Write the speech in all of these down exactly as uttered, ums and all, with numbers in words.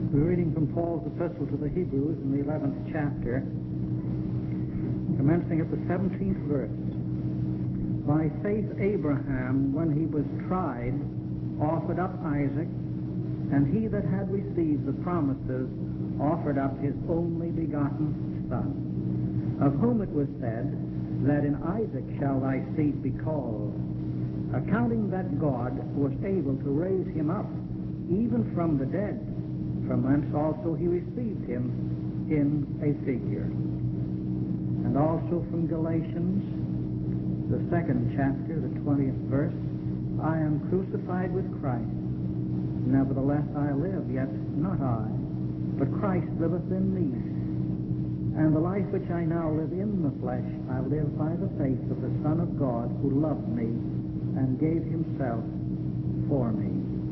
We're reading from Paul's epistle to the Hebrews in the eleventh chapter, commencing at the seventeenth verse. By faith Abraham, when he was tried, offered up Isaac, and he that had received the promises offered up his only begotten son, of whom it was said, that in Isaac shall thy seed be called, accounting that God was able to raise him up, even from the dead, from whence also he received him in a figure. And also from Galatians, the second chapter, the twentieth verse, I am crucified with Christ. Nevertheless I live, yet not I, but Christ liveth in me. And the life which I now live in the flesh, I live by the faith of the Son of God, who loved me and gave himself for me.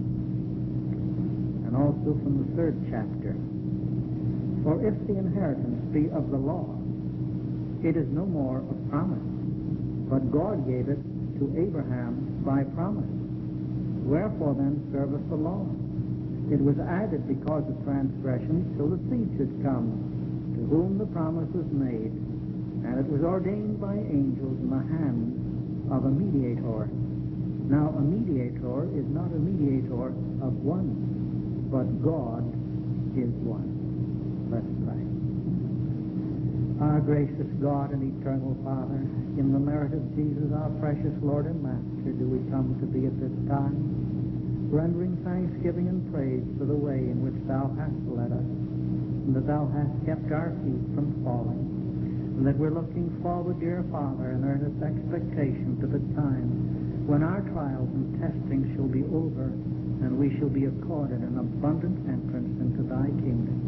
And also from the third chapter, for if the inheritance be of the law, it is no more of promise, but God gave it to Abraham by promise. Wherefore then serveth the law? It was added because of transgressions, till the seed should come, to whom the promise was made, and it was ordained by angels in the hand of a mediator. Now a mediator is not a mediator of one, but God is one. Let's pray. Our gracious God and eternal Father, in the merit of Jesus, our precious Lord and Master, do we come to Thee at this time, rendering thanksgiving and praise for the way in which Thou hast led us, and that Thou hast kept our feet from falling, and that we're looking forward, dear Father, in earnest expectation to the time when our trials and testings shall be over, and we shall be accorded an abundant entrance into Thy kingdom.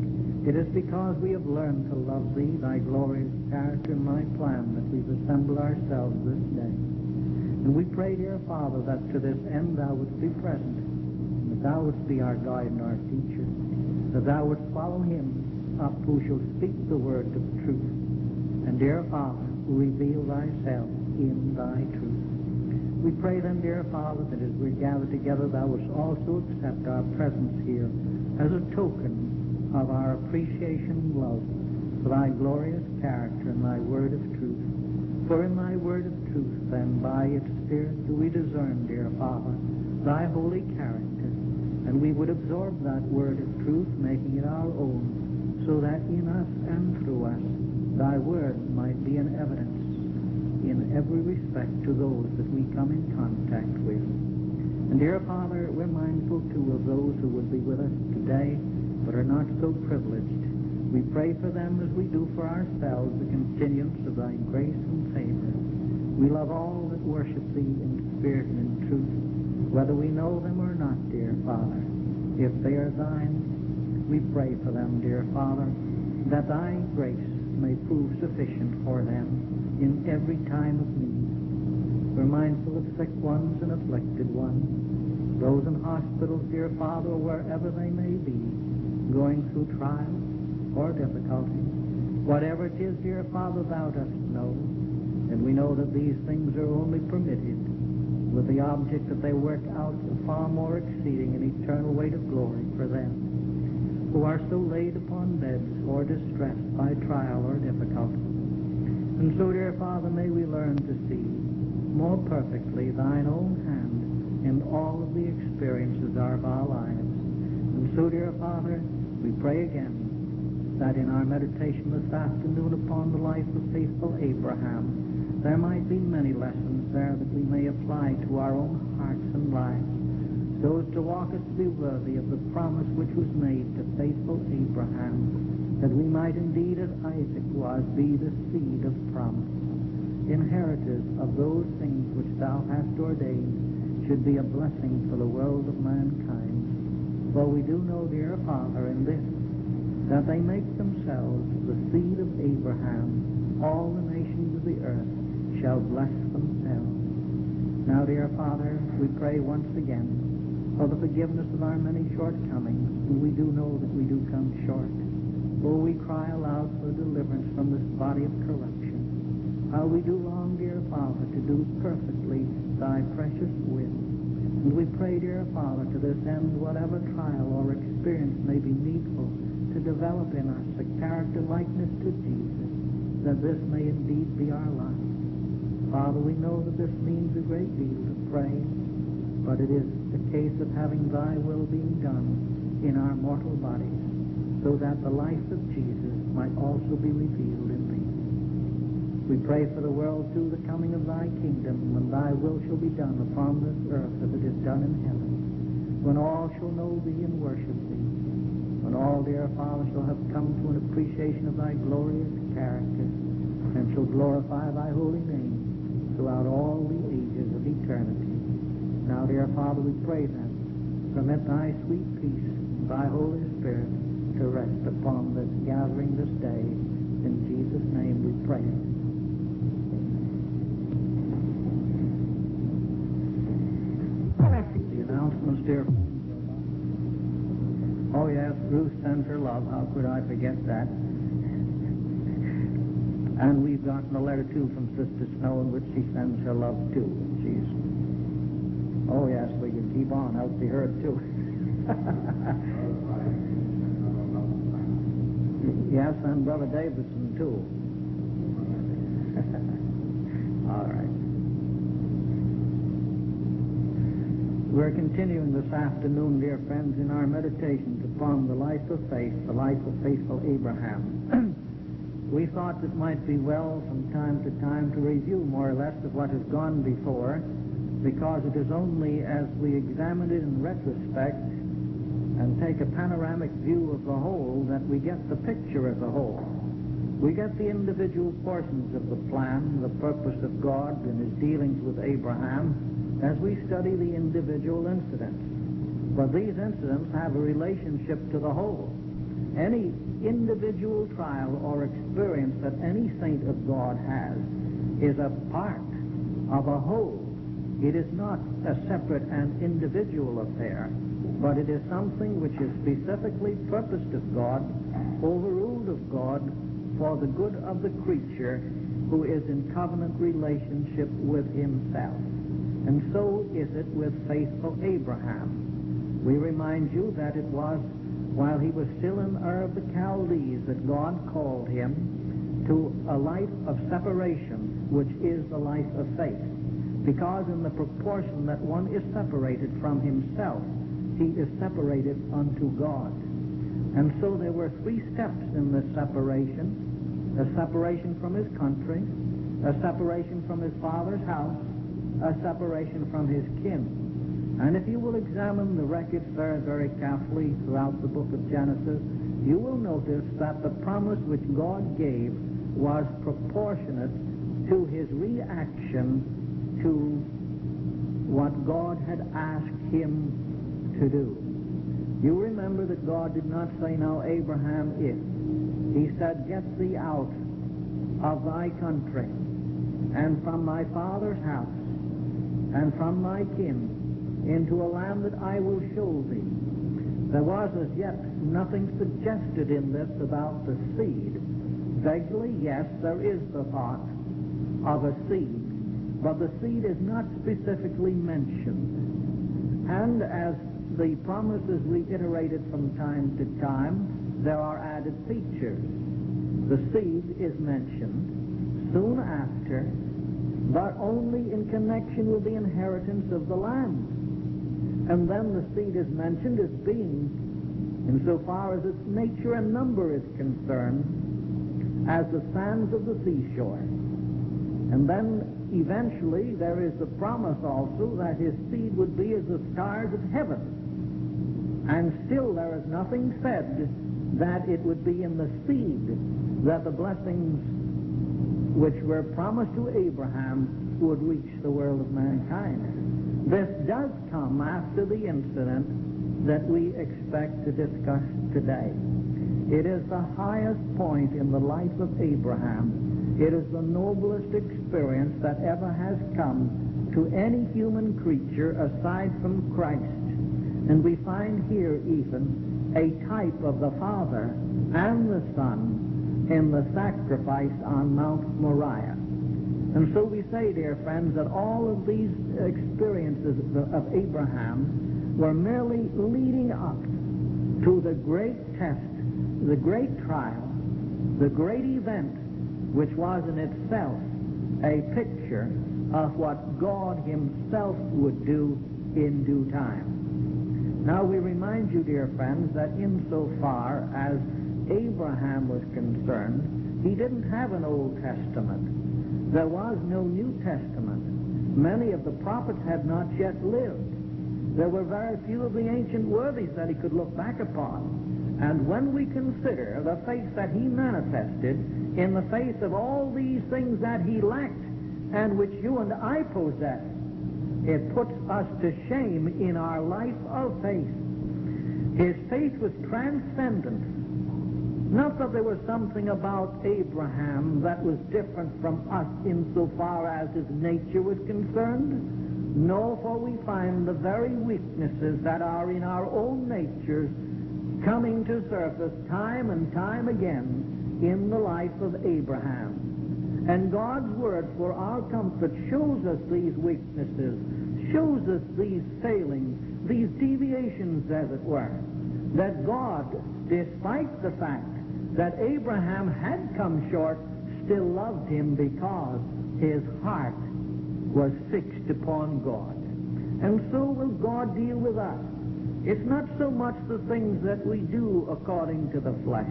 It is because we have learned to love Thee, Thy glorious character, and Thy plan, that we've assembled ourselves this day. And we pray, dear Father, that to this end Thou wouldst be present, and that Thou wouldst be our guide and our teacher, that Thou wouldst follow him up who shall speak the word of truth. And, dear Father, reveal Thyself in Thy truth. We pray then, dear Father, that as we're gathered together, Thou wouldst also accept our presence here as a token of our appreciation and love for Thy glorious character and Thy word of truth. For in Thy word of truth, then, by its Spirit do we discern, dear Father, Thy holy character, and we would absorb that word of truth, making it our own, so that in us and through us Thy word might be an evidence in every respect to those that we come in contact with. And dear Father, we're mindful too of those who will be with us today but are not so privileged. We pray for them as we do for ourselves the continuance of Thy grace and favor. We love all that worship Thee in spirit and in truth, whether we know them or not, dear Father. If they are Thine, we pray for them, dear Father, that Thy grace may prove sufficient for them in every time of need. We're mindful of sick ones and afflicted ones, those in hospitals, dear Father, wherever they may be, going through trials or difficulties. Whatever it is, dear Father, Thou dost know, and we know that these things are only permitted with the object that they work out a far more exceeding and eternal weight of glory for them who are so laid upon beds or distressed by trial or difficulty. And so, dear Father, may we learn to see more perfectly Thine own hand in all of the experiences of our lives. And so, dear Father, we pray again that in our meditation this afternoon upon the life of faithful Abraham, there might be many lessons there that we may apply to our own hearts and lives, so as to walk us to be worthy of the promise which was made to faithful Abraham, that we might indeed, as Isaac was, be the seed of promise, inheritors of those things which Thou hast ordained should be a blessing for the world of mankind. For we do know, dear Father, in this, that they make themselves the seed of Abraham. All the nations of the earth shall bless themselves. Now, dear Father, we pray once again for the forgiveness of our many shortcomings, and we do know that we do come short. Oh, we cry aloud for deliverance from this body of corruption. How we do long, dear Father, to do perfectly Thy precious will. And we pray, dear Father, to this end, whatever trial or experience may be needful to develop in us a character likeness to Jesus, that this may indeed be our life. Father, we know that this means a great deal to pray, but it is a case of having thy will being done in our mortal bodies, so that the life of Jesus might also be revealed in me. We pray for the world through the coming of thy kingdom, when thy will shall be done upon this earth as it is done in heaven, when all shall know thee and worship thee, when all, dear Father, shall have come to an appreciation of thy glorious character, and shall glorify thy holy name throughout all the ages of eternity. Now, dear Father, we pray then, permit thy sweet peace and thy Holy Spirit to rest upon this gathering this day. In Jesus' name we pray. The announcements, dear friends. Oh, yes, Ruth sends her love. How could I forget that? And we've gotten a letter, too, from Sister Snow in which she sends her love, too. She's... Oh, yes, we can keep on. Elsie heard, too. Yes, and Brother Davidson, too. All right. We're continuing this afternoon, dear friends, in our meditations upon the life of faith, the life of faithful Abraham. We thought it might be well from time to time to review more or less of what has gone before, because it is only as we examine it in retrospect and take a panoramic view of the whole that we get the picture as a whole. We get the individual portions of the plan, the purpose of God in his dealings with Abraham, as we study the individual incidents. But these incidents have a relationship to the whole. Any individual trial or experience that any saint of God has is a part of a whole. It is not a separate and individual affair, but it is something which is specifically purposed of God, overruled of God, for the good of the creature who is in covenant relationship with himself. And so is it with faithful Abraham. We remind you that it was while he was still in Ur of the Chaldees that God called him to a life of separation, which is the life of faith. Because in the proportion that one is separated from himself, he is separated unto God. And so there were three steps in this separation: a separation from his country, a separation from his father's house, a separation from his kin. And if you will examine the record very, very carefully throughout the book of Genesis, you will notice that the promise which God gave was proportionate to his reaction to what God had asked him to do. You remember that God did not say, "Now, Abraham, if." He said, "Get thee out of thy country, and from thy father's house, and from thy kin, into a land that I will show thee." There was as yet nothing suggested in this about the seed. Vaguely, yes, there is the thought of a seed, but the seed is not specifically mentioned. And as the promise is reiterated from time to time, there are added features. The seed is mentioned soon after, but only in connection with the inheritance of the land. And then the seed is mentioned as being, insofar as its nature and number is concerned, as the sands of the seashore. And then eventually there is the promise also that his seed would be as the stars of heaven. And still there is nothing said that it would be in the seed that the blessings which were promised to Abraham would reach the world of mankind. This does come after the incident that we expect to discuss today. It is the highest point in the life of Abraham. It is the noblest experience that ever has come to any human creature aside from Christ. And we find here even a type of the Father and the Son in the sacrifice on Mount Moriah. And so we say, dear friends, that all of these experiences of Abraham were merely leading up to the great test, the great trial, the great event, which was in itself a picture of what God himself would do in due time. Now we remind you, dear friends, that insofar as Abraham was concerned, he didn't have an Old Testament. There was no New Testament. Many of the prophets had not yet lived. There were very few of the ancient worthies that he could look back upon. And when we consider the faith that he manifested in the face of all these things that he lacked and which you and I possess, it puts us to shame in our life of faith. His faith was transcendent. Not that there was something about Abraham that was different from us insofar as his nature was concerned. No, for we find the very weaknesses that are in our own natures coming to surface time and time again in the life of Abraham. And God's Word for our comfort shows us these weaknesses, shows us these failings, these deviations, as it were, that God, despite the fact that Abraham had come short, still loved him because his heart was fixed upon God. And so will God deal with us. It's not so much the things that we do according to the flesh,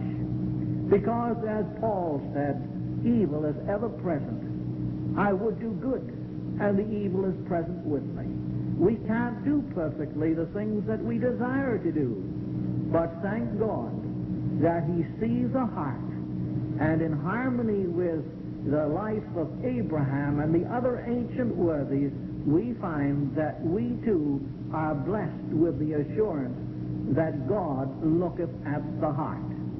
because as Paul said, evil is ever present. I would do good, and the evil is present with me. We can't do perfectly the things that we desire to do, but thank God that he sees the heart, and in harmony with the life of Abraham and the other ancient worthies, we find that we too are blessed with the assurance that God looketh at the heart.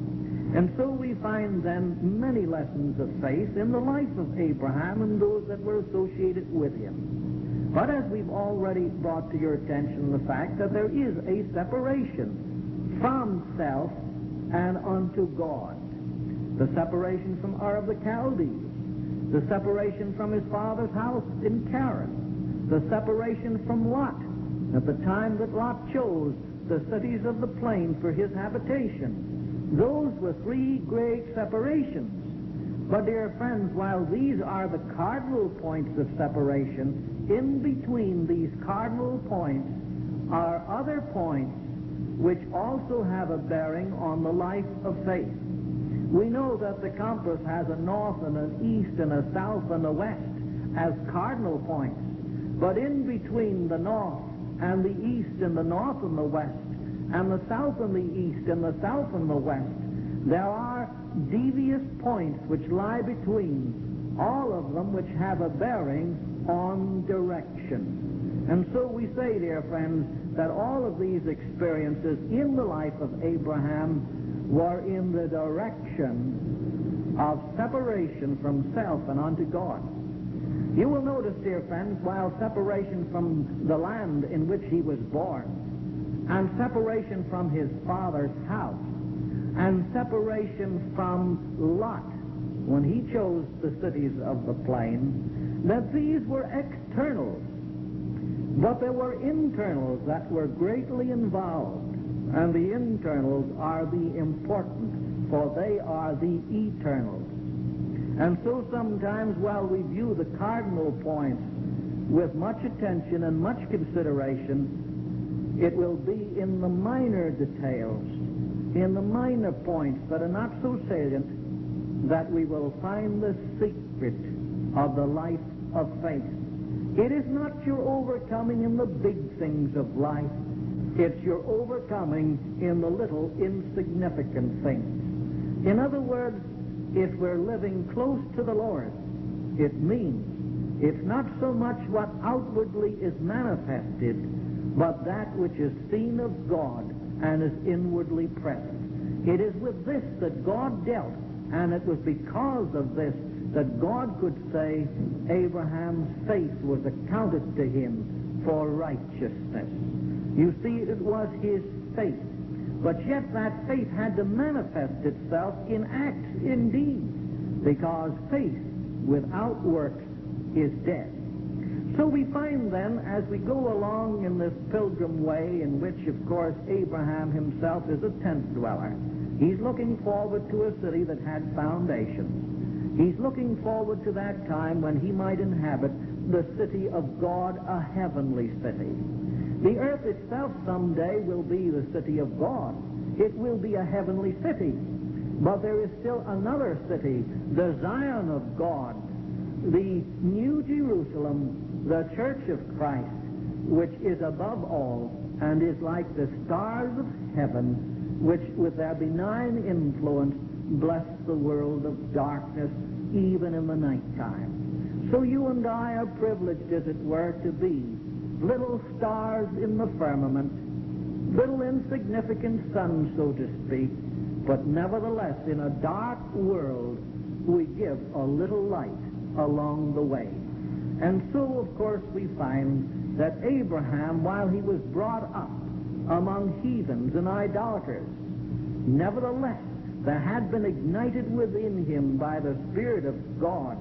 And so we find then many lessons of faith in the life of Abraham and those that were associated with him. But as we've already brought to your attention the fact that there is a separation from self and unto God. The separation from Ur of the Chaldees, the separation from his father's house in Charan, the separation from Lot at the time that Lot chose the cities of the plain for his habitation. Those were three great separations. But dear friends, while these are the cardinal points of separation, in between these cardinal points are other points which also have a bearing on the life of faith. We know that the compass has a north and an east and a south and a west as cardinal points. But in between the north and the east and the north and the west, and the south and the east and the south and the west, there are devious points which lie between, all of them which have a bearing on direction. And so we say, dear friends, that all of these experiences in the life of Abraham were in the direction of separation from self and unto God. You will notice, dear friends, while separation from the land in which he was born, and separation from his father's house, and separation from Lot when he chose the cities of the plain, that these were externals. But there were internals that were greatly involved, and the internals are the important, for they are the eternals. And so sometimes while we view the cardinal points with much attention and much consideration, it will be in the minor details, in the minor points that are not so salient, that we will find the secret of the life of faith. It is not your overcoming in the big things of life. It's your overcoming in the little insignificant things. In other words, if we're living close to the Lord, it means it's not so much what outwardly is manifested, but that which is seen of God and is inwardly present. It is with this that God dealt, and it was because of this that God could say Abraham's faith was accounted to him for righteousness. You see, it was his faith. But yet that faith had to manifest itself in acts, in deeds, because faith without works is dead. So we find then, as we go along in this pilgrim way, in which, of course, Abraham himself is a tent dweller, he's looking forward to a city that had foundations. He's looking forward to that time when he might inhabit the city of God, a heavenly city. The earth itself someday will be the city of God. It will be a heavenly city. But there is still another city, the Zion of God, the New Jerusalem, the Church of Christ, which is above all and is like the stars of heaven, which with their benign influence bless the world of darkness even in the nighttime. So you and I are privileged, as it were, to be little stars in the firmament, little insignificant suns, so to speak, but nevertheless in a dark world we give a little light along the way. And so, of course, we find that Abraham, while he was brought up among heathens and idolaters, nevertheless, there had been ignited within him by the Spirit of God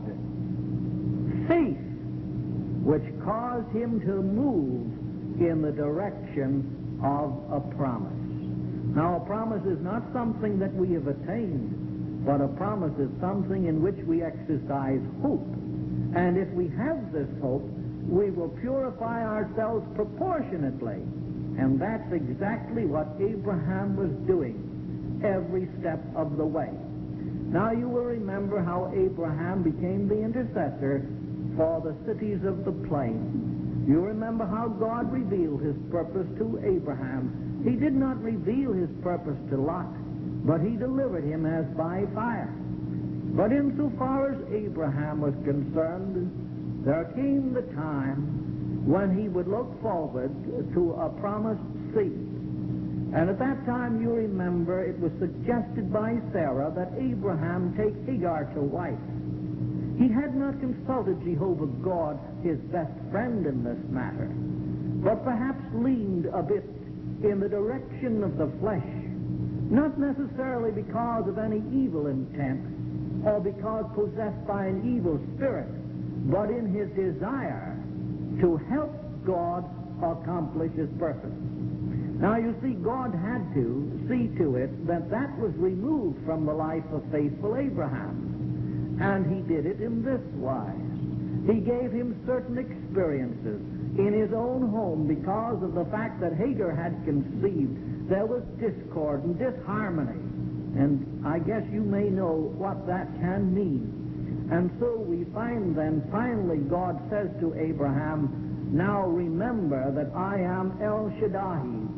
faith, which caused him to move in the direction of a promise. Now, a promise is not something that we have attained, but a promise is something in which we exercise hope. And if we have this hope, we will purify ourselves proportionately. And that's exactly what Abraham was doing every step of the way. Now you will remember how Abraham became the intercessor for the cities of the plain. You remember how God revealed his purpose to Abraham. He did not reveal his purpose to Lot, but he delivered him as by fire. But insofar as Abraham was concerned, there came the time when he would look forward to a promised seed. And at that time, you remember, it was suggested by Sarah that Abraham take Hagar to wife. He had not consulted Jehovah God, his best friend in this matter, but perhaps leaned a bit in the direction of the flesh, not necessarily because of any evil intent, or because possessed by an evil spirit, but in his desire to help God accomplish his purpose. Now, you see, God had to see to it that that was removed from the life of faithful Abraham. And he did it in this wise. He gave him certain experiences in his own home because of the fact that Hagar had conceived. There was discord and disharmony. And I guess you may know what that can mean. And so we find then, finally, God says to Abraham, now remember that I am El Shaddai.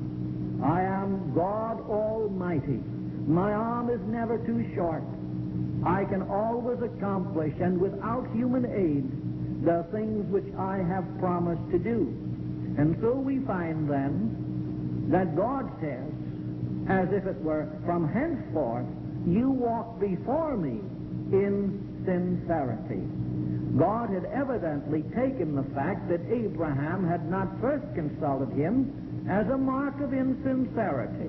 I am God Almighty. My arm is never too short. I can always accomplish, and without human aid, the things which I have promised to do. And so we find then that God says, as if it were, from henceforth, you walk before me in sincerity. God had evidently taken the fact that Abraham had not first consulted him as a mark of insincerity.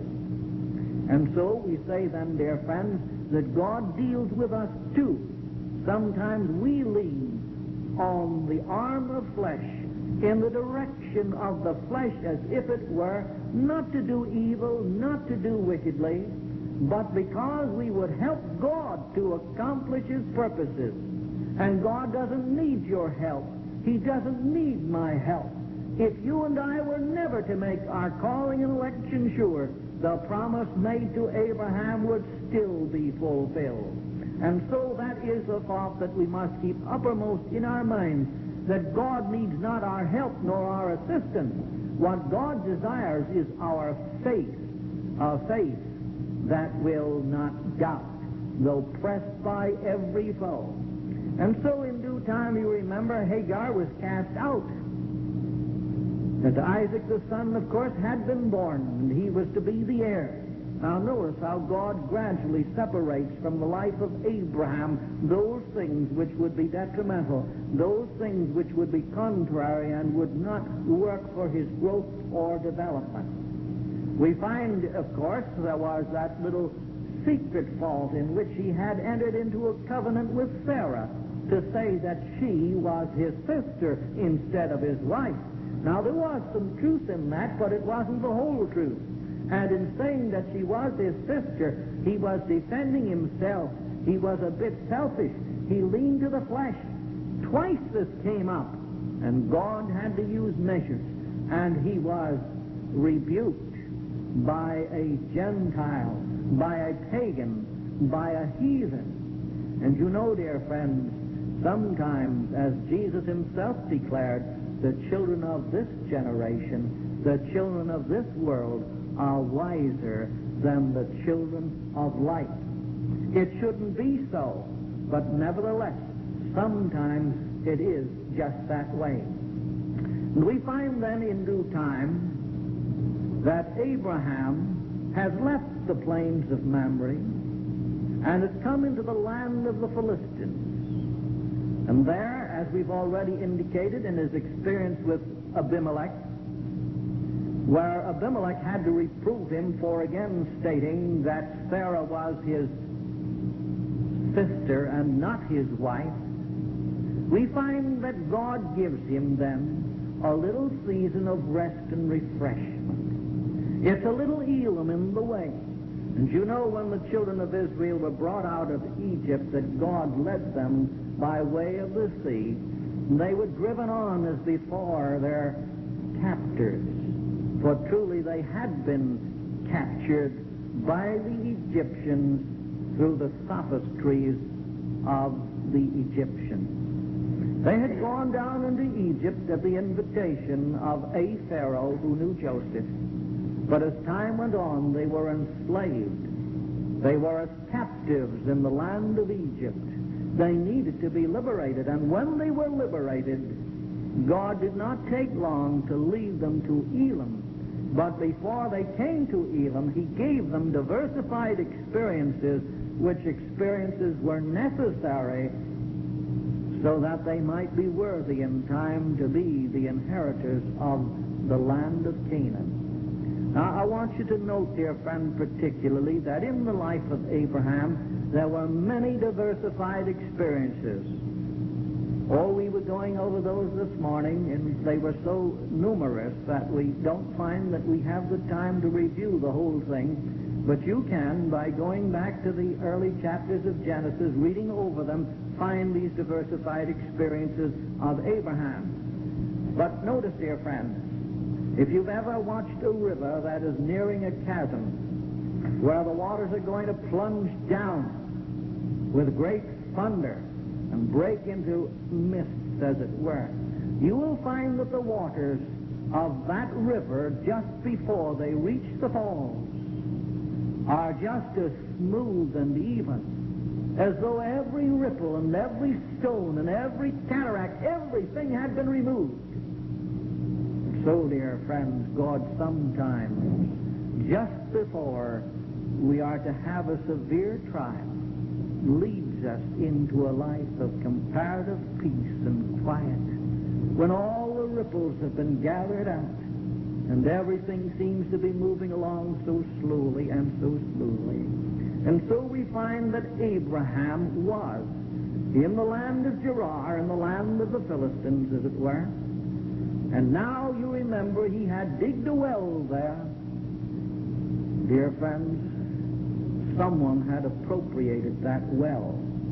And so we say then, dear friends, that God deals with us too. Sometimes we lean on the arm of flesh in the direction of the flesh, as if it were, not to do evil, not to do wickedly, but because we would help God to accomplish his purposes. And God doesn't need your help. He doesn't need my help. If you and I were never to make our calling and election sure, the promise made to Abraham would still be fulfilled. And so that is a thought that we must keep uppermost in our minds, that God needs not our help nor our assistance. What God desires is our faith, a faith that will not doubt, though pressed by every foe. And so in due time, you remember, Hagar was cast out. And Isaac the son, of course, had been born, and he was to be the heir. Now notice how God gradually separates from the life of Abraham those things which would be detrimental, those things which would be contrary and would not work for his growth or development. We find, of course, there was that little secret fault in which he had entered into a covenant with Sarah, to say that she was his sister instead of his wife. Now, there was some truth in that, but it wasn't the whole truth. And in saying that she was his sister, he was defending himself. He was a bit selfish. He leaned to the flesh. Twice this came up, and God had to use measures, and he was rebuked by a Gentile, by a pagan, by a heathen. And you know, dear friends, sometimes, as Jesus himself declared, the children of this generation, the children of this world, are wiser than the children of light. It shouldn't be so, but nevertheless, sometimes it is just that way. And we find then in due time that Abraham has left the plains of Mamre and has come into the land of the Philistines. And there, as we've already indicated in his experience with Abimelech, where Abimelech had to reprove him for again stating that Sarah was his sister and not his wife, we find that God gives him then a little season of rest and refreshment. It's a little Elam in the way. And you know, when the children of Israel were brought out of Egypt, that God led them by way of the sea. They were driven on as before their captors. For truly they had been captured by the Egyptians through the sophistries of the Egyptians. They had gone down into Egypt at the invitation of a Pharaoh who knew Joseph. But as time went on, they were enslaved. They were as captives in the land of Egypt. They needed to be liberated. And when they were liberated, God did not take long to lead them to Elam. But before they came to Elam, he gave them diversified experiences, which experiences were necessary so that they might be worthy in time to be the inheritors of the land of Canaan. Now, I want you to note, dear friend, particularly that in the life of Abraham, there were many diversified experiences. Oh, we were going over those this morning, and they were so numerous that we don't find that we have the time to review the whole thing. But you can, by going back to the early chapters of Genesis, reading over them, find these diversified experiences of Abraham. But notice, dear friends, if you've ever watched a river that is nearing a chasm, where the waters are going to plunge down with great thunder and break into mists, as it were, you will find that the waters of that river, just before they reach the falls, are just as smooth and even as though every ripple and every stone and every cataract, everything had been removed. So, dear friends, God sometimes, just before we are to have a severe trial, leads us into a life of comparative peace and quiet, when all the ripples have been gathered out and everything seems to be moving along so slowly and so smoothly. And so we find that Abraham was in the land of Gerar, in the land of the Philistines, as it were. And now you remember he had digged a well there. Dear friends, someone had appropriated that well.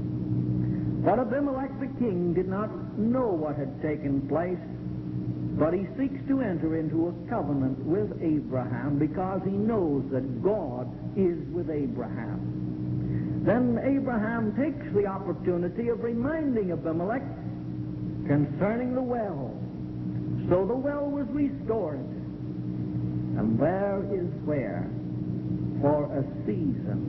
But Abimelech the king did not know what had taken place, but he seeks to enter into a covenant with Abraham because he knows that God is with Abraham. Then Abraham takes the opportunity of reminding Abimelech concerning the well. So the well was restored. And there is where, for a season,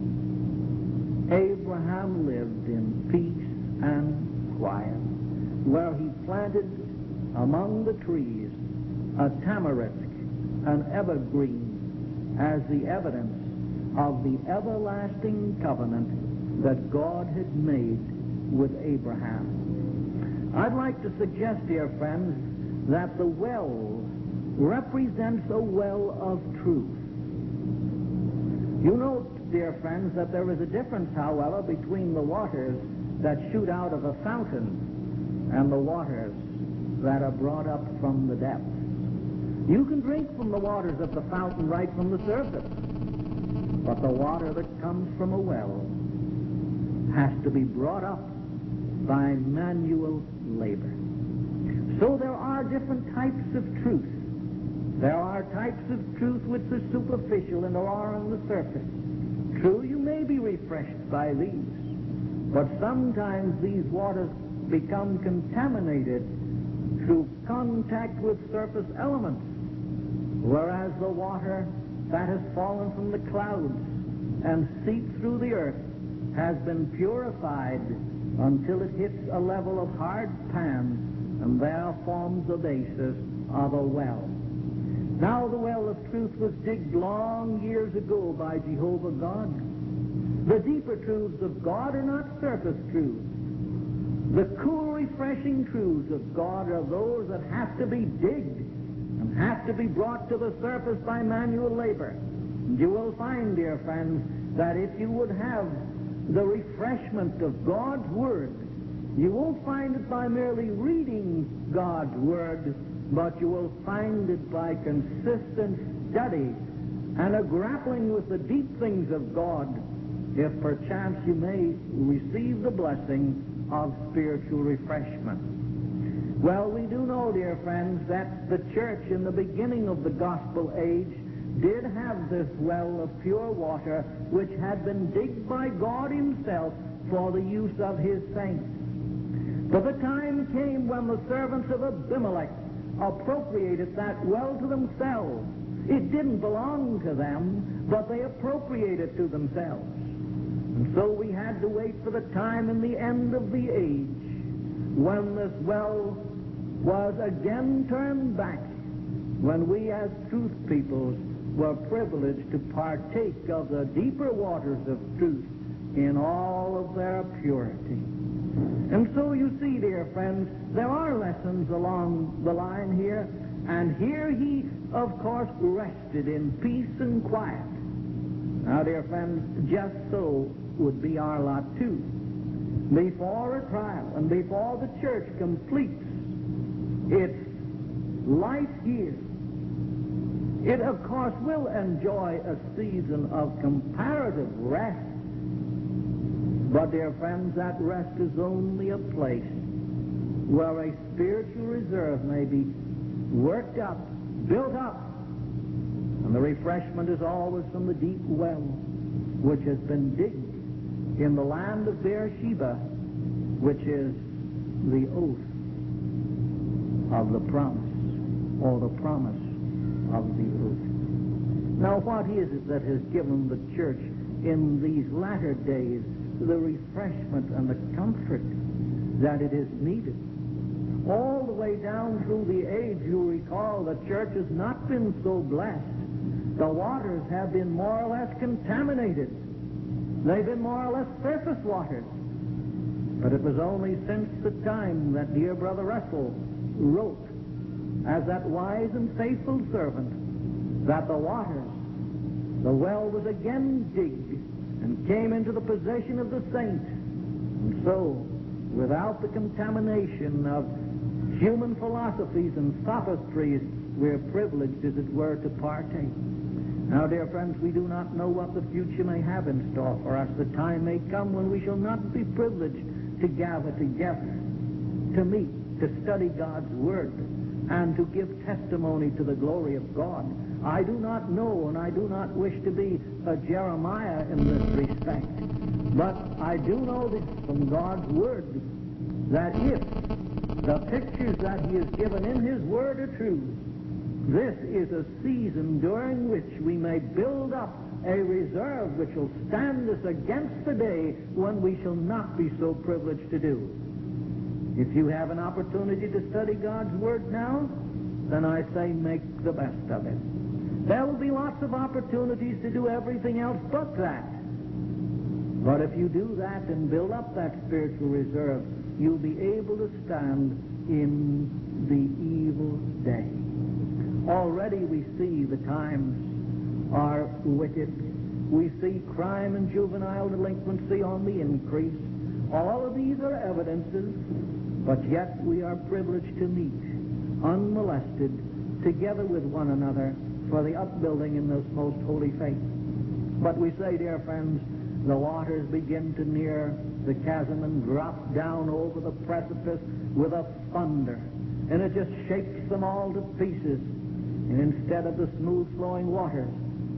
Abraham lived in peace and quiet, where he planted among the trees a tamarisk, an evergreen, as the evidence of the everlasting covenant that God had made with Abraham. I'd like to suggest, dear friends, that the well represents a well of truth. You note, dear friends, that there is a difference, however, between the waters that shoot out of a fountain and the waters that are brought up from the depths. You can drink from the waters of the fountain right from the surface, but the water that comes from a well has to be brought up by manual labor. So there are different types of truth. There are types of truth which are superficial and are on the surface. True, you may be refreshed by these, but sometimes these waters become contaminated through contact with surface elements, whereas the water that has fallen from the clouds and seeped through the earth has been purified until it hits a level of hard pan, and there forms the basis of a well. Now the well of truth was digged long years ago by Jehovah God. The deeper truths of God are not surface truths. The cool, refreshing truths of God are those that have to be digged and have to be brought to the surface by manual labor. And you will find, dear friends, that if you would have the refreshment of God's Word, you won't find it by merely reading God's Word, but you will find it by consistent study and a grappling with the deep things of God, if perchance you may receive the blessing of spiritual refreshment. Well, we do know, dear friends, that the church in the beginning of the gospel age did have this well of pure water which had been digged by God himself for the use of his saints. But the time came when the servants of Abimelech appropriated that well to themselves. It didn't belong to them, but they appropriated it to themselves. And so we had to wait for the time in the end of the age when this well was again turned back, when we as truth peoples were privileged to partake of the deeper waters of truth in all of their purity. And so you see, dear friends, there are lessons along the line here, and here he, of course, rested in peace and quiet. Now, dear friends, just so would be our lot too. Before a trial and before the church completes its life here, it, of course, will enjoy a season of comparative rest. But, dear friends, that rest is only a place where a spiritual reserve may be worked up, built up, and the refreshment is always from the deep well which has been digged in the land of Beersheba, which is the oath of the promise, or the promise of the oath. Now, what is it that has given the church in these latter days the refreshment and the comfort that it is needed? All the way down through the age, you recall, the church has not been so blessed. The waters have been more or less contaminated. They've been more or less surface waters. But it was only since the time that dear Brother Russell wrote, as that wise and faithful servant, that the waters, the well was again digged and came into the possession of the saints. And so, without the contamination of human philosophies and sophistries, we're privileged, as it were, to partake. Now, dear friends, we do not know what the future may have in store for us. The time may come when we shall not be privileged to gather together, to meet, to study God's Word, and to give testimony to the glory of God. I do not know, and I do not wish to be a Jeremiah in this respect, but I do know this from God's Word, that if the pictures that he has given in his Word are true, this is a season during which we may build up a reserve which will stand us against the day when we shall not be so privileged to do. If you have an opportunity to study God's Word now, then I say make the best of it. There will be lots of opportunities to do everything else but that. But if you do that and build up that spiritual reserve, you'll be able to stand in the evil day. Already we see the times are wicked. We see crime and juvenile delinquency on the increase. All of these are evidences, but yet we are privileged to meet, unmolested, together with one another for the upbuilding in this most holy faith. But we say, dear friends, the waters begin to near the chasm and drop down over the precipice with a thunder, and it just shakes them all to pieces. And instead of the smooth-flowing waters,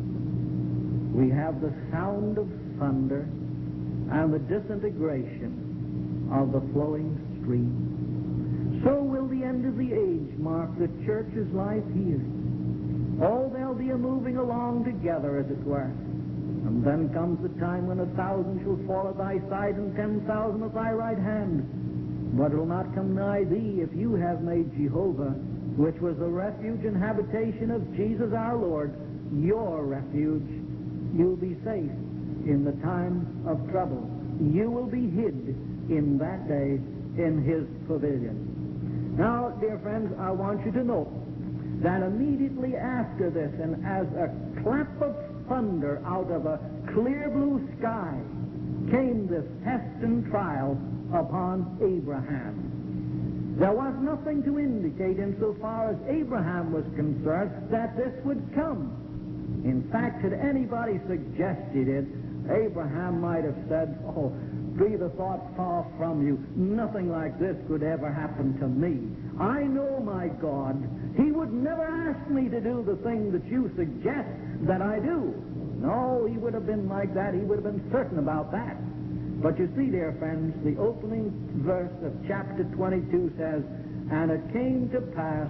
we have the sound of thunder and the disintegration of the flowing stream. So will the end of the age mark the church's life here. Oh, there'll be a moving along together, as it were. And then comes the time when a thousand shall fall at thy side and ten thousand at thy right hand. But it will not come nigh thee if you have made Jehovah, which was the refuge and habitation of Jesus our Lord, your refuge. You'll be safe in the time of trouble. You will be hid in that day in his pavilion. Now, dear friends, I want you to note that immediately after this, and as a clap of thunder out of a clear blue sky, came this test and trial upon Abraham. There was nothing to indicate, insofar as Abraham was concerned, that this would come. In fact, had anybody suggested it, Abraham might have said, oh, be the thought far from you. Nothing like this could ever happen to me. I know my God. He would never ask me to do the thing that you suggest that I do. No, he would have been like that. He would have been certain about that. But you see, dear friends, the opening verse of chapter twenty-two says, and it came to pass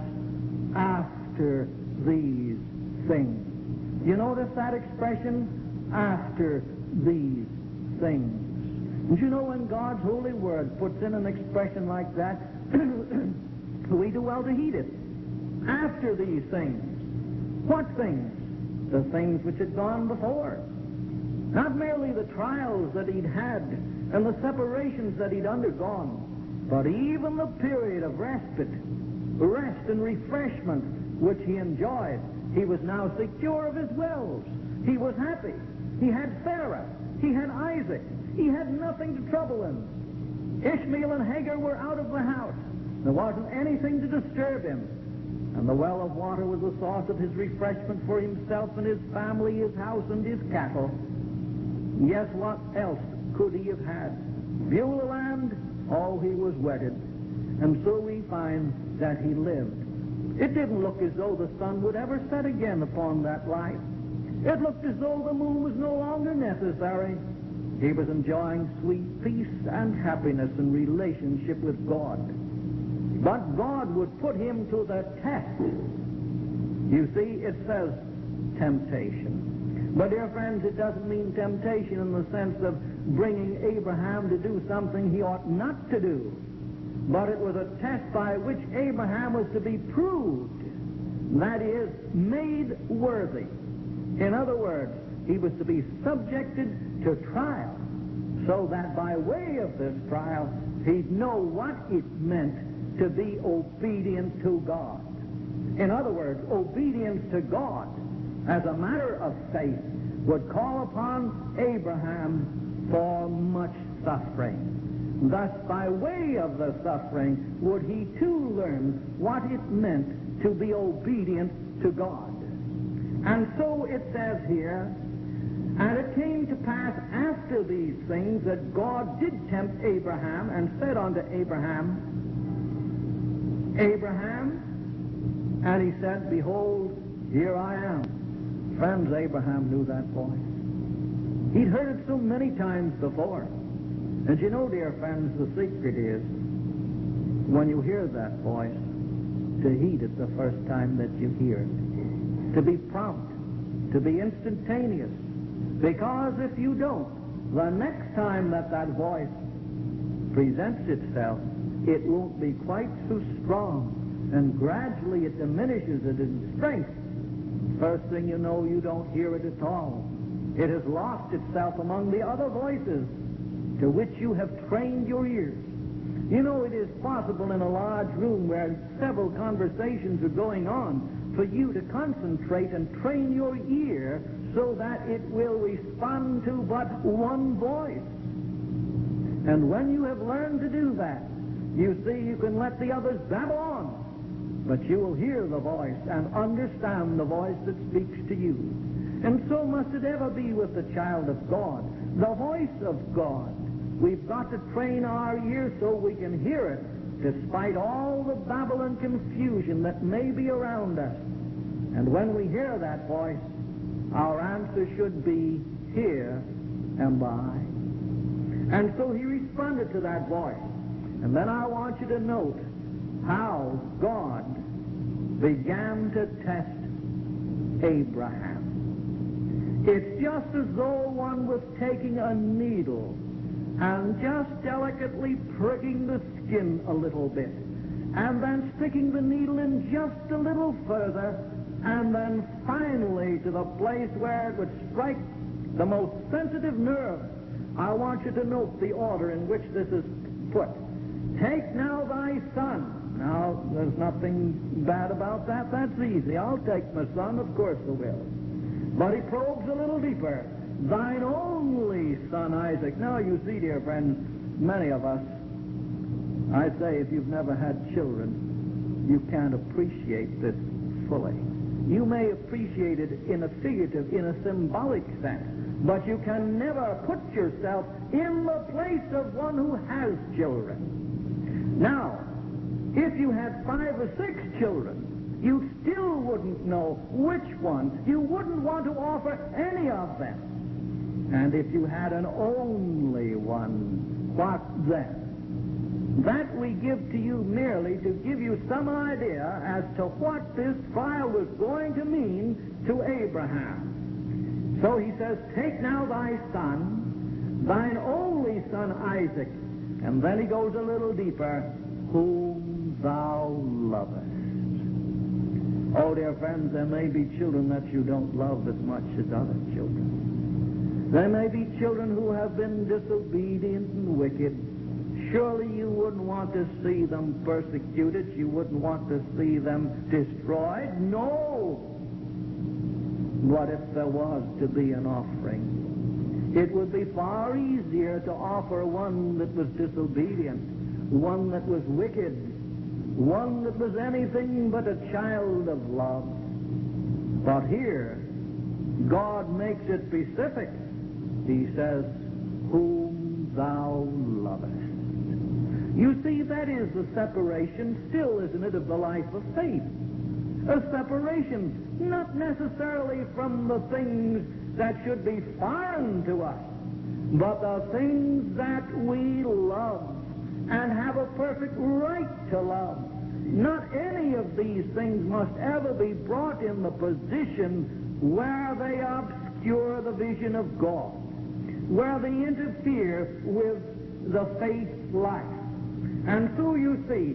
after these things. You notice that expression? After these things. And you know, when God's holy word puts in an expression like that, we do well to heed it. After these things. What things? The things which had gone before. Not merely the trials that he'd had and the separations that he'd undergone, but even the period of respite, rest and refreshment which he enjoyed. He was now secure of his wells. He was happy. He had Sarah. He had Isaac. He had nothing to trouble him. Ishmael and Hagar were out of the house. There wasn't anything to disturb him. And the well of water was the source of his refreshment for himself and his family, his house, and his cattle. Yes, what else could he have had? Beulah land? Oh, he was wedded. And so we find that he lived. It didn't look as though the sun would ever set again upon that life. It looked as though the moon was no longer necessary. He was enjoying sweet peace and happiness in relationship with God. But God would put him to the test. You see, it says temptation. But, dear friends, it doesn't mean temptation in the sense of bringing Abraham to do something he ought not to do. But it was a test by which Abraham was to be proved, that is, made worthy. In other words, he was to be subjected to trial, so that by way of this trial, he'd know what it meant to be obedient to God. In other words, obedience to God as a matter of faith would call upon Abraham for much suffering. Thus, by way of the suffering, would he too learn what it meant to be obedient to God. And so it says here, and it came to pass after these things that God did tempt Abraham and said unto Abraham, Abraham, and he said, behold, here I am. Friends, Abraham knew that voice. He'd heard it so many times before. And you know, dear friends, the secret is, when you hear that voice, to heed it the first time that you hear it. To be prompt, to be instantaneous. Because if you don't, the next time that that voice presents itself, it won't be quite so strong. And gradually it diminishes it in strength. First thing you know, you don't hear it at all. It has lost itself among the other voices to which you have trained your ears. You know, it is possible in a large room where several conversations are going on for you to concentrate and train your ear so that it will respond to but one voice. And when you have learned to do that, you see you can let the others babble on, but you will hear the voice and understand the voice that speaks to you. And so must it ever be with the child of God, the voice of God. We've got to train our ears so we can hear it, despite all the babble and confusion that may be around us. And when we hear that voice, our answer should be, "Here am I." And so he responded to that voice. And then I want you to note how God began to test Abraham. It's just as though one was taking a needle and just delicately pricking the skin a little bit, and then sticking the needle in just a little further, and then finally to the place where it would strike the most sensitive nerve. I want you to note the order in which this is put. Take now thy son. Now, there's nothing bad about that. That's easy. I'll take my son. Of course I will. But he probes a little deeper. Thine only son Isaac. Now, you see, dear friends, many of us, I say, if you've never had children, you can't appreciate this fully. You may appreciate it in a figurative, in a symbolic sense, but you can never put yourself in the place of one who has children. Now, if you had five or six children, you still wouldn't know which ones. You wouldn't want to offer any of them. And if you had an only one, what then? That we give to you merely to give you some idea as to what this trial was going to mean to Abraham. So he says, take now thy son, thine only son Isaac. And then he goes a little deeper, whom thou lovest. Oh, dear friends, there may be children that you don't love as much as other children. There may be children who have been disobedient and wicked. Surely you wouldn't want to see them persecuted. You wouldn't want to see them destroyed. No. What if there was to be an offering? It would be far easier to offer one that was disobedient, one that was wicked, one that was anything but a child of love. But here, God makes it specific. He says, whom thou lovest. You see, that is the separation still, isn't it, of the life of faith. A separation, not necessarily from the things that should be foreign to us, but the things that we love and have a perfect right to love. Not any of these things must ever be brought in the position where they obscure the vision of God, where they interfere with the faith life. And so you see,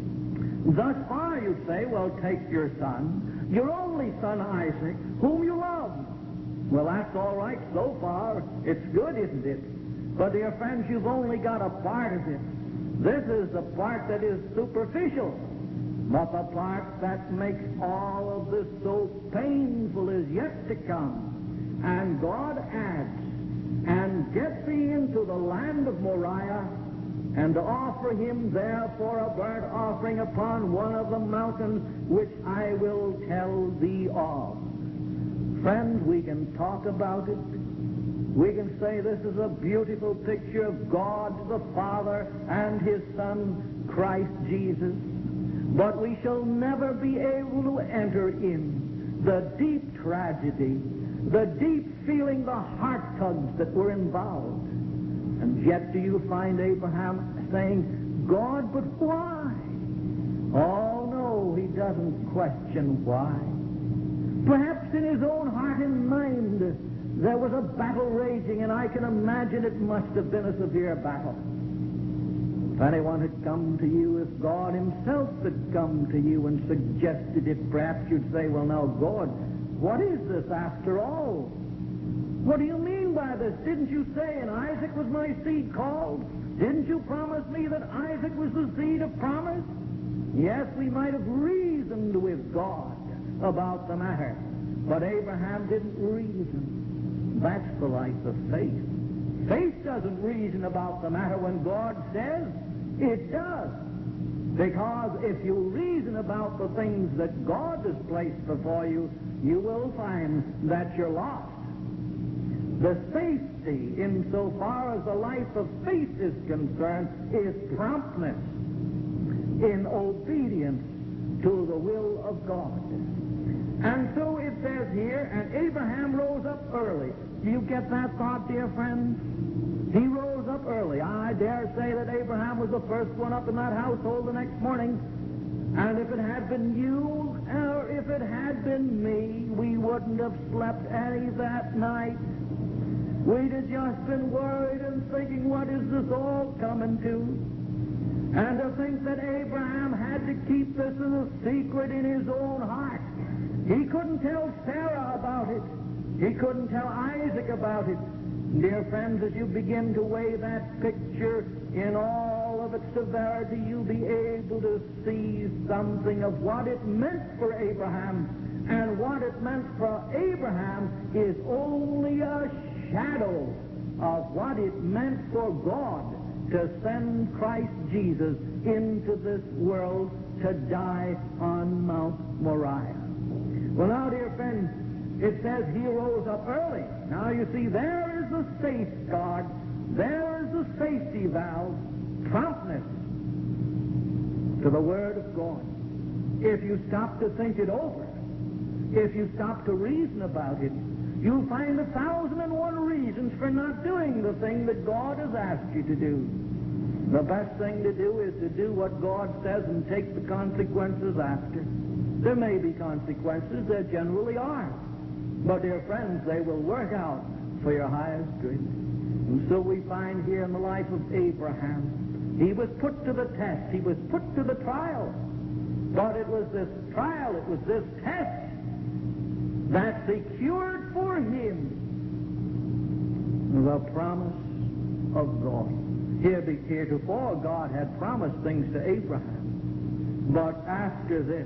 thus far you say, well, take your son, your only son Isaac, whom you love. Well, that's all right so far. It's good, isn't it? But, dear friends, you've only got a part of it. This is the part that is superficial. But the part that makes all of this so painful is yet to come. And God adds, and get thee into the land of Moriah, and to offer him therefore a burnt offering upon one of the mountains which I will tell thee of. Friends, we can talk about it. We can say this is a beautiful picture of God the Father and his Son, Christ Jesus. But we shall never be able to enter in the deep tragedy, the deep feeling, the heart tugs that were involved. And yet do you find Abraham saying, God, but why? Oh, no, he doesn't question why. Perhaps in his own heart and mind there was a battle raging, and I can imagine it must have been a severe battle. If anyone had come to you, if God himself had come to you and suggested it, perhaps you'd say, well, now, God, what is this after all? What do you mean by this? Didn't you say, and Isaac was my seed called? Didn't you promise me that Isaac was the seed of promise? Yes, we might have reasoned with God about the matter, but Abraham didn't reason. That's the life of faith. Faith doesn't reason about the matter when God says it does. Because if you reason about the things that God has placed before you, you will find that you're lost. The safety, insofar as the life of faith is concerned, is promptness in obedience to the will of God. And so it says here, and Abraham rose up early. Do you get that thought, dear friends? He rose up early. I dare say that Abraham was the first one up in that household the next morning. And if it had been you, or if it had been me, we wouldn't have slept any that night. We'd have just been worried and thinking, what is this all coming to? And to think that Abraham had to keep this as a secret in his own heart. He couldn't tell Sarah about it. He couldn't tell Isaac about it. Dear friends, as you begin to weigh that picture in all of its severity, you'll be able to see something of what it meant for Abraham. And what it meant for Abraham is only a shadow of what it meant for God to send Christ Jesus into this world to die on Mount Moriah. Well, now, dear friends, it says he rose up early. Now, you see, there is the safeguard, there is the safety valve, promptness to the Word of God. If you stop to think it over, if you stop to reason about it, you'll find a thousand and one reasons for not doing the thing that God has asked you to do. The best thing to do is to do what God says and take the consequences after. There may be consequences, there generally are. But, dear friends, they will work out for your highest good. And so we find here in the life of Abraham, he was put to the test, he was put to the trial. But it was this trial, it was this test that secured for him the promise of God. Here, heretofore, God had promised things to Abraham. But after this,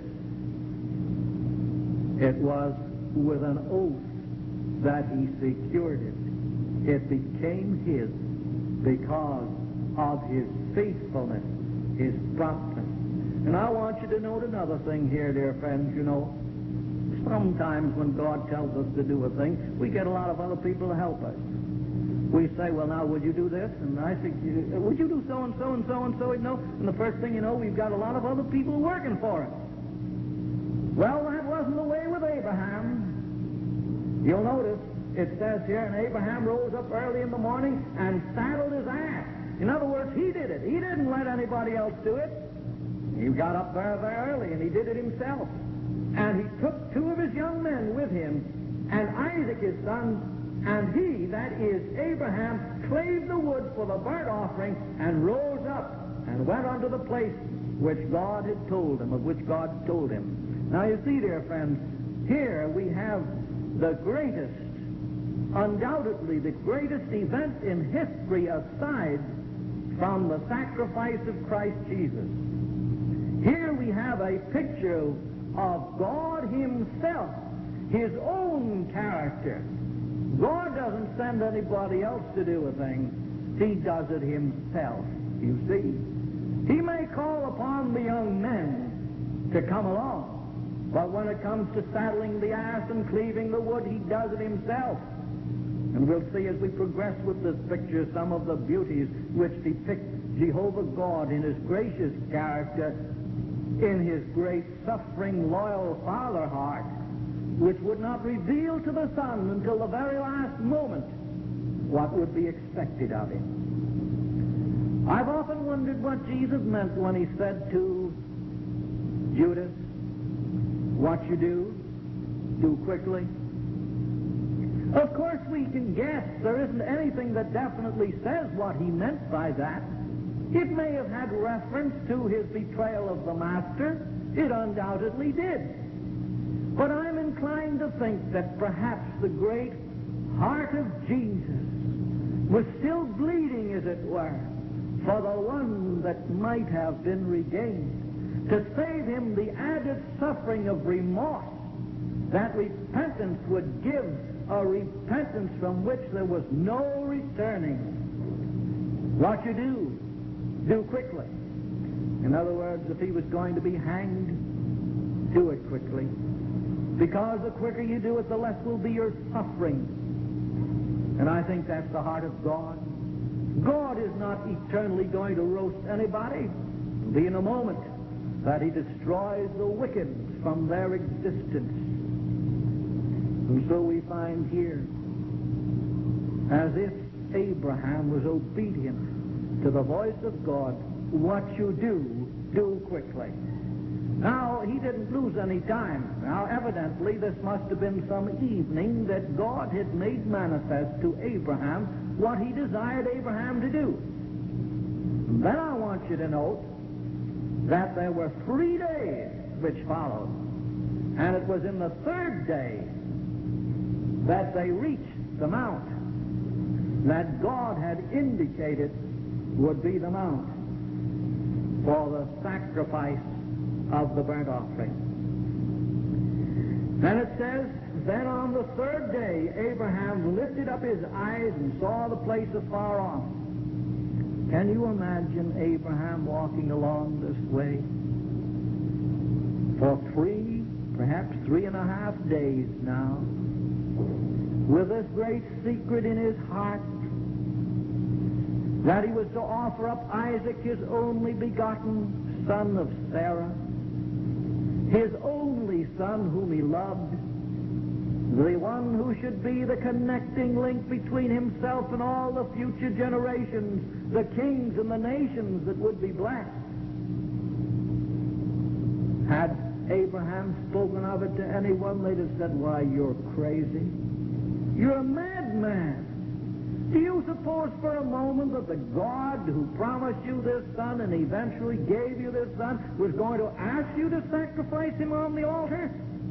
it was with an oath that he secured it. It became his because of his faithfulness, his promptness. And I want you to note another thing here, dear friends. You know, sometimes when God tells us to do a thing, we get a lot of other people to help us. We say, well, now, would you do this? And I think, would you do so-and-so and so-and-so? No. And the first thing you know, we've got a lot of other people working for us. Well, that wasn't the way with Abraham. You'll notice, it says here, and Abraham rose up early in the morning and saddled his ass. In other words, he did it. He didn't let anybody else do it. He got up very, very early, and he did it himself. And he took two of his young men with him, and Isaac his son, and he, that is Abraham, clave the wood for the burnt offering, and rose up and went unto the place which God had told him, of which God told him. Now you see, dear friends, here we have the greatest, undoubtedly the greatest event in history aside from the sacrifice of Christ Jesus. Here we have a picture of God himself, his own character. God doesn't send anybody else to do a thing. He does it himself, you see. He may call upon the young men to come along, but when it comes to saddling the ass and cleaving the wood, he does it himself. And we'll see as we progress with this picture some of the beauties which depict Jehovah God in his gracious character, in his great suffering, loyal father heart, which would not reveal to the Son until the very last moment what would be expected of him. I've often wondered what Jesus meant when he said to Judas, what you do, do quickly. Of course we can guess. There isn't anything that definitely says what he meant by that. It may have had reference to his betrayal of the Master. It undoubtedly did. But I'm inclined to think that perhaps the great heart of Jesus was still bleeding, as it were, for the one that might have been regained, to save him the added suffering of remorse that repentance would give a repentance from which there was no returning. What you do, do quickly. In other words, if he was going to be hanged, do it quickly. Because the quicker you do it, the less will be your suffering. And I think that's the heart of God. God is not eternally going to roast anybody. It'll be in a moment that he destroys the wicked from their existence. And so we find here, as if Abraham was obedient to the voice of God, what you do, do quickly. Now, he didn't lose any time. Now, evidently, this must have been some evening that God had made manifest to Abraham what he desired Abraham to do. And then I want you to note that there were three days which followed. And it was in the third day that they reached the mount that God had indicated would be the mount for the sacrifice of the burnt offering. And it says, then on the third day, Abraham lifted up his eyes and saw the place afar off. Can you imagine Abraham walking along this way for three, perhaps three and a half days now, with this great secret in his heart that he was to offer up Isaac, his only begotten son of Sarah, his only son whom he loved, the one who should be the connecting link between himself and all the future generations, the kings and the nations that would be blessed. Had Abraham spoken of it to anyone, they'd have said, why, you're crazy. You're a madman. Do you suppose for a moment that the God who promised you this son and eventually gave you this son was going to ask you to sacrifice him on the altar?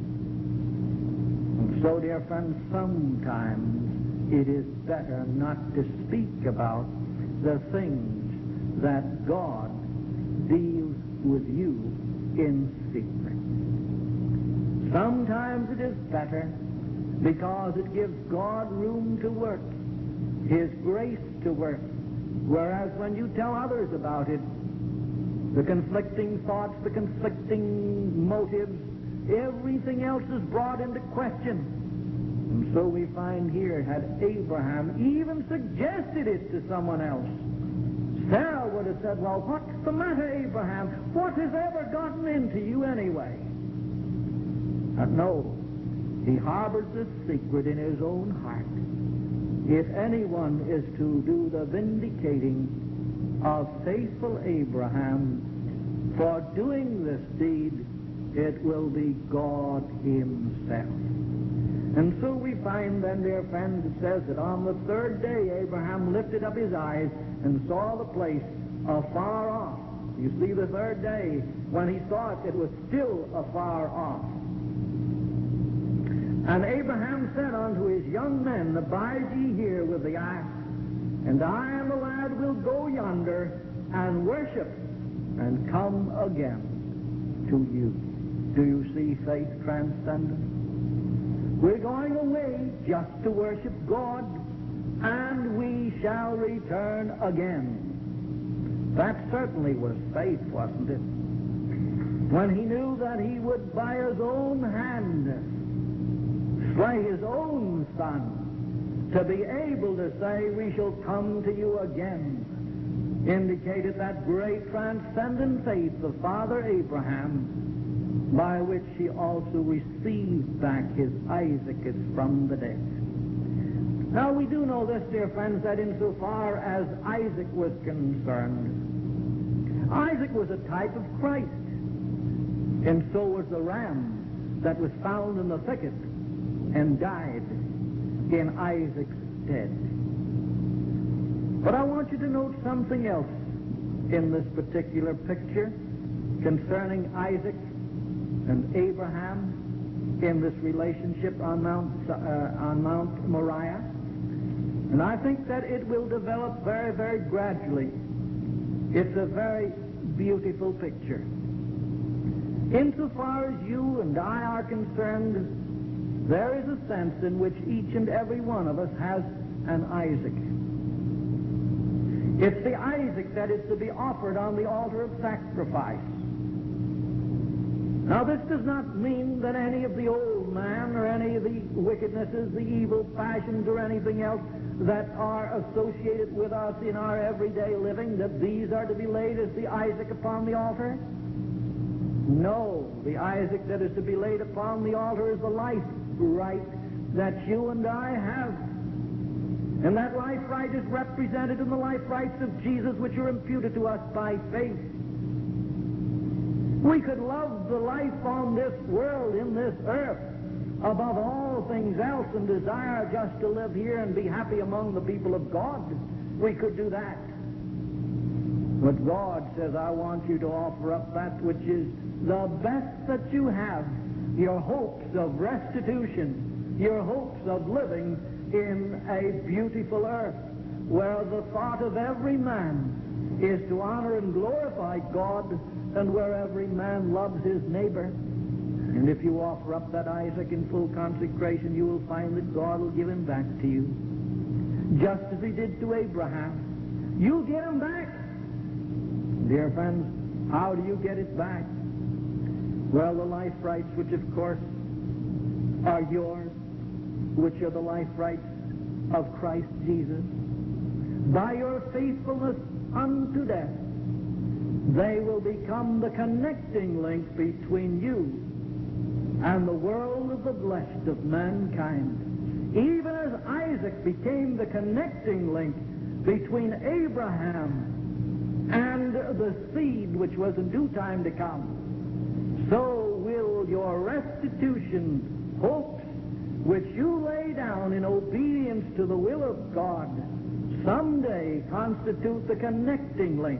And so, dear friends, sometimes it is better not to speak about the things that God deals with you in secret. Sometimes it is better because it gives God room to work, his grace to work. Whereas when you tell others about it, the conflicting thoughts, the conflicting motives, everything else is brought into question. And so we find here, had Abraham even suggested it to someone else, Sarah would have said, well, what's the matter, Abraham? What has ever gotten into you anyway? But no, he harbors this secret in his own heart. If anyone is to do the vindicating of faithful Abraham for doing this deed, it will be God himself. And so we find then, dear friends, it says that on the third day Abraham lifted up his eyes and saw the place afar off. You see, the third day, when he saw it, it was still afar off. And Abraham said unto his young men, abide ye here with the ass, and I and the lad will go yonder and worship and come again to you. Do you see faith transcendent? We're going away just to worship God, and we shall return again. That certainly was faith, wasn't it? When he knew that he would by his own hand slay his own son, to be able to say, we shall come to you again, indicated that great transcendent faith of Father Abraham, by which he also received back his Isaac as from the dead. Now we do know this, dear friends, that insofar as Isaac was concerned, Isaac was a type of Christ, and so was the ram that was found in the thicket and died in Isaac's stead. But I want you to note something else in this particular picture concerning Isaac and Abraham in this relationship on Mount, uh, on Mount Moriah. And I think that it will develop very, very gradually. It's a very beautiful picture. Insofar as you and I are concerned, there is a sense in which each and every one of us has an Isaac. It's the Isaac that is to be offered on the altar of sacrifice. Now, this does not mean that any of the old man or any of the wickednesses, the evil passions, or anything else that are associated with us in our everyday living, that these are to be laid as the Isaac upon the altar. No, the Isaac that is to be laid upon the altar is the life right that you and I have. And that life right is represented in the life rights of Jesus, which are imputed to us by faith. We could love the life on this world, in this earth, above all things else, and desire just to live here and be happy among the people of God. We could do that. But God says, I want you to offer up that which is the best that you have, your hopes of restitution, your hopes of living in a beautiful earth, where the thought of every man is to honor and glorify God, and where every man loves his neighbor. And if you offer up that Isaac in full consecration, you will find that God will give him back to you, just as he did to Abraham. You'll get him back. Dear friends, how do you get it back? Well, the life rights, which of course are yours, which are the life rights of Christ Jesus. By your faithfulness unto death, they will become the connecting link between you and the world of the blessed of mankind. Even as Isaac became the connecting link between Abraham and the seed which was in due time to come, so will your restitution hopes, which you lay down in obedience to the will of God, someday constitute the connecting link.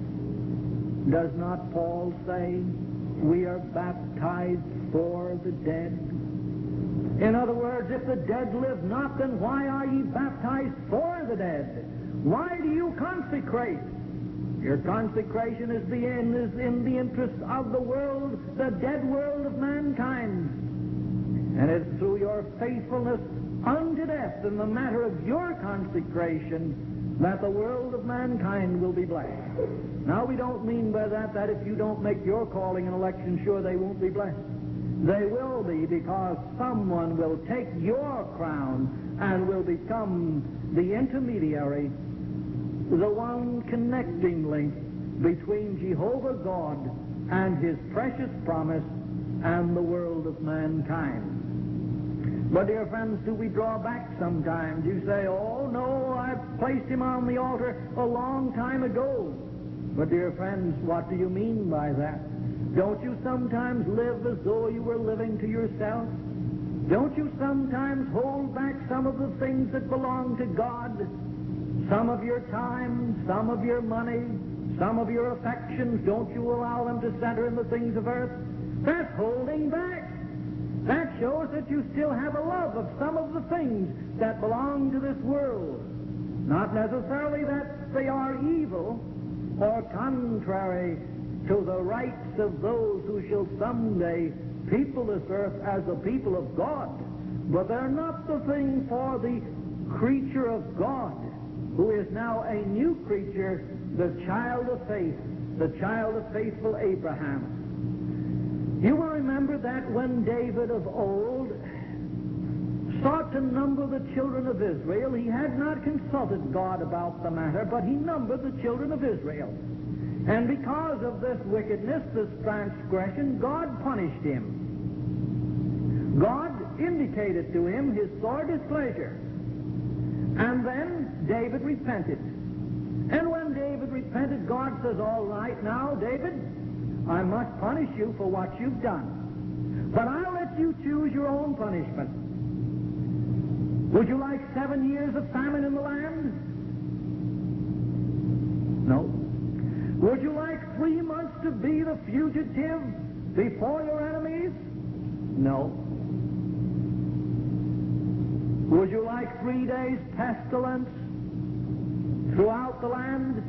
Does not Paul say, we are baptized for the dead? In other words, if the dead live not, then why are ye baptized for the dead? Why do you consecrate? Your consecration is, the in, is in the interest of the world, the dead world of mankind. And it's through your faithfulness unto death in the matter of your consecration that the world of mankind will be blessed. Now, we don't mean by that that if you don't make your calling and election sure they won't be blessed. They will be, because someone will take your crown and will become the intermediary, the one connecting link between Jehovah God and his precious promise and the world of mankind. But, dear friends, do we draw back sometimes? You say, oh, no, I've placed him on the altar a long time ago. But, dear friends, what do you mean by that? Don't you sometimes live as though you were living to yourself? Don't you sometimes hold back some of the things that belong to God? Some of your time, some of your money, some of your affections, don't you allow them to center in the things of earth? That's holding back. That shows that you still have a love of some of the things that belong to this world. Not necessarily that they are evil or contrary to the rights of those who shall someday people this earth as the people of God, but they're not the thing for the creature of God, who is now a new creature, the child of faith, the child of faithful Abraham. You will remember that when David of old sought to number the children of Israel, he had not consulted God about the matter, but he numbered the children of Israel. And because of this wickedness, this transgression, God punished him. God indicated to him his sore displeasure. And then David repented. And when David repented, God says, all right, now, David, I must punish you for what you've done. But I'll let you choose your own punishment. Would you like seven years of famine in the land? No. Would you like three months to be the fugitive before your enemies? No. Would you like three days pestilence throughout the land?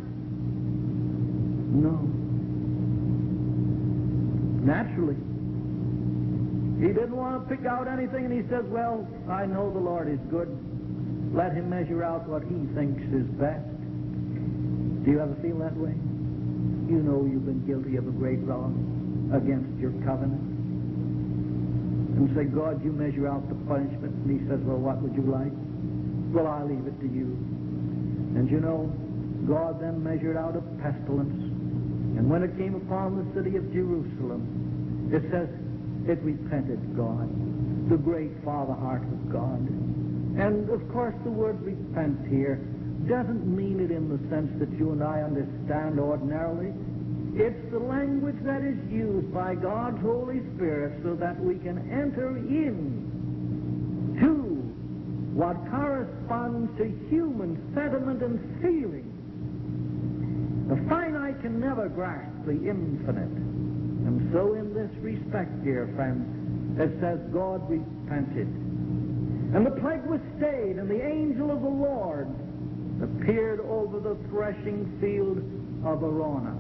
No. Naturally, He didn't want to pick out anything, and he says, well, I know the Lord is good. Let him measure out what he thinks is best. Do you ever feel that way? You know you've been guilty of a great wrong against your covenant. And say, God, you measure out the punishment. And he says, well, what would you like? Well, I'll leave it to you. And you know, God then measured out a pestilence. And when it came upon the city of Jerusalem, it says, it repented God, the great Father heart of God. And, of course, the word repent here doesn't mean it in the sense that you and I understand ordinarily. It's the language that is used by God's Holy Spirit so that we can enter in to what corresponds to human sentiment and feeling. The finite can never grasp the infinite. And so in this respect, dear friends, it says God repented. And the plague was stayed, and the angel of the Lord appeared over the threshing field of Araunah.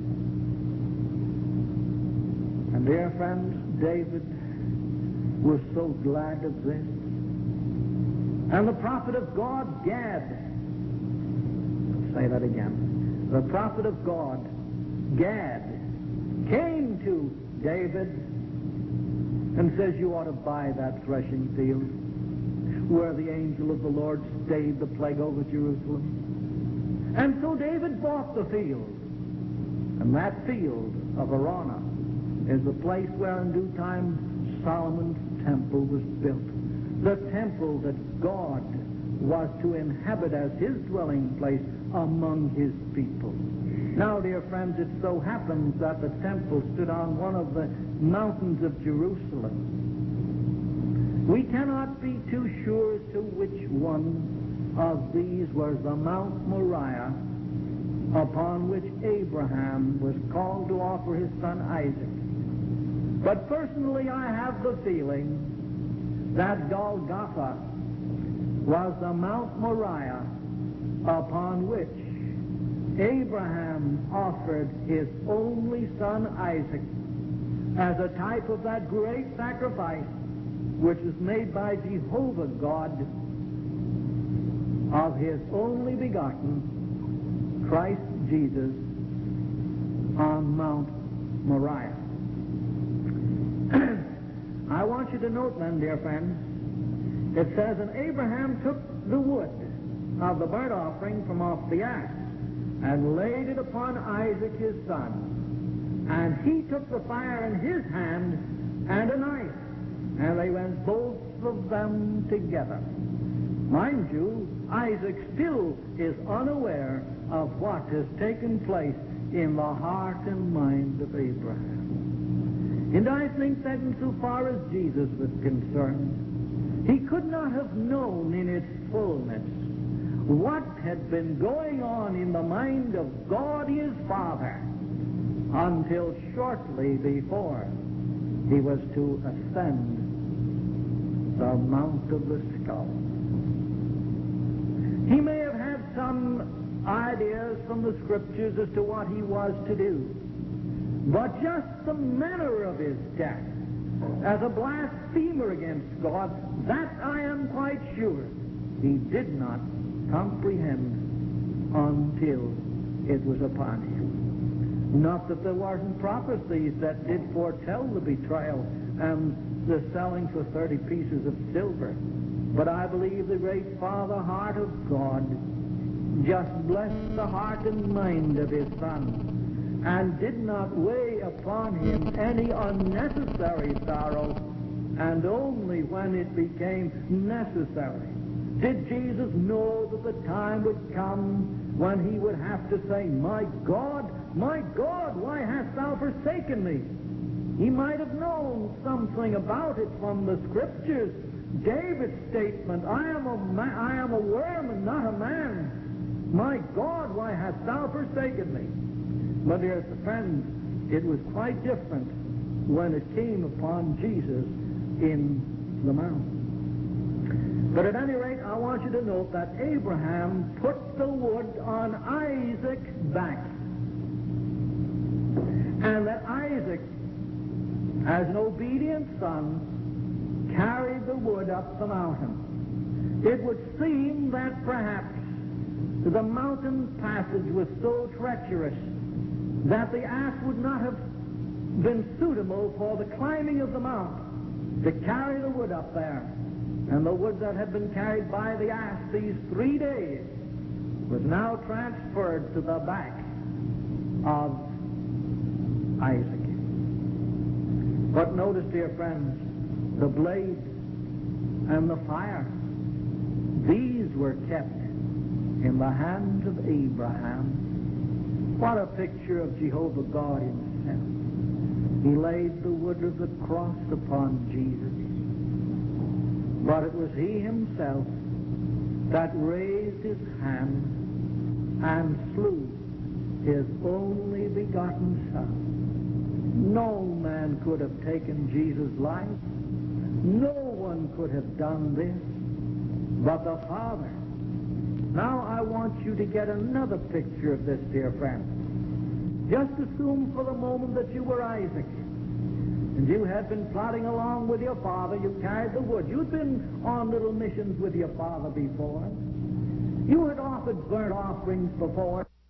And dear friends, David was so glad of this. And the prophet of God, Gad, let's say that again, the prophet of God, Gad, came to David and says, you ought to buy that threshing field where the angel of the Lord stayed the plague over Jerusalem. And so David bought the field. And that field of Araunah is the place where in due time Solomon's temple was built. The temple that God was to inhabit as his dwelling place among his people. Now, dear friends, it so happens that the temple stood on one of the mountains of Jerusalem. We cannot be too sure as to which one of these was the Mount Moriah upon which Abraham was called to offer his son Isaac. But personally, I have the feeling that Golgotha was the Mount Moriah upon which Abraham offered his only son Isaac as a type of that great sacrifice which was made by Jehovah God of his only begotten Christ Jesus on Mount Moriah. I want you to note then, dear friends, it says, and Abraham took the wood of the burnt offering from off the ass and laid it upon Isaac his son. And he took the fire in his hand and a knife, and they went both of them together. Mind you, Isaac still is unaware of what has taken place in the heart and mind of Abraham. And I think that insofar as Jesus was concerned, he could not have known in its fullness what had been going on in the mind of God his Father until shortly before he was to ascend the Mount of the Skull. He may have had some ideas from the Scriptures as to what he was to do, but just the manner of his death as a blasphemer against God, that I am quite sure he did not comprehend until it was upon him. Not that there wasn't prophecies that did foretell the betrayal and the selling for thirty pieces of silver, but I believe the great Father heart of God just blessed the heart and mind of his Son and did not weigh upon him any unnecessary sorrow, and only when it became necessary did Jesus know that the time would come when he would have to say, my God, my God, why hast thou forsaken me? He might have known something about it from the Scriptures. David's statement, I am a, ma- I am a worm and not a man. My God, why hast thou forsaken me? But dear friends, it was quite different when it came upon Jesus in the mount. But at any rate, I want you to note that Abraham put the wood on Isaac's back. And that Isaac as an obedient son, carried the wood up the mountain. It would seem that perhaps the mountain passage was so treacherous that the ass would not have been suitable for the climbing of the mount to carry the wood up there. And the wood that had been carried by the ass these three days was now transferred to the back of Isaac. But notice, dear friends, the blade and the fire, these were kept in the hands of Abraham. What a picture of Jehovah God himself. He laid the wood of the cross upon Jesus. But it was he himself that raised his hand and slew his only begotten Son. No man could have taken Jesus' life. No one could have done this but the Father. Now I want you to get another picture of this, dear friend. Just assume for the moment that you were Isaac, and you had been plodding along with your father. You carried the wood. You'd been on little missions with your father before. You had offered burnt offerings before.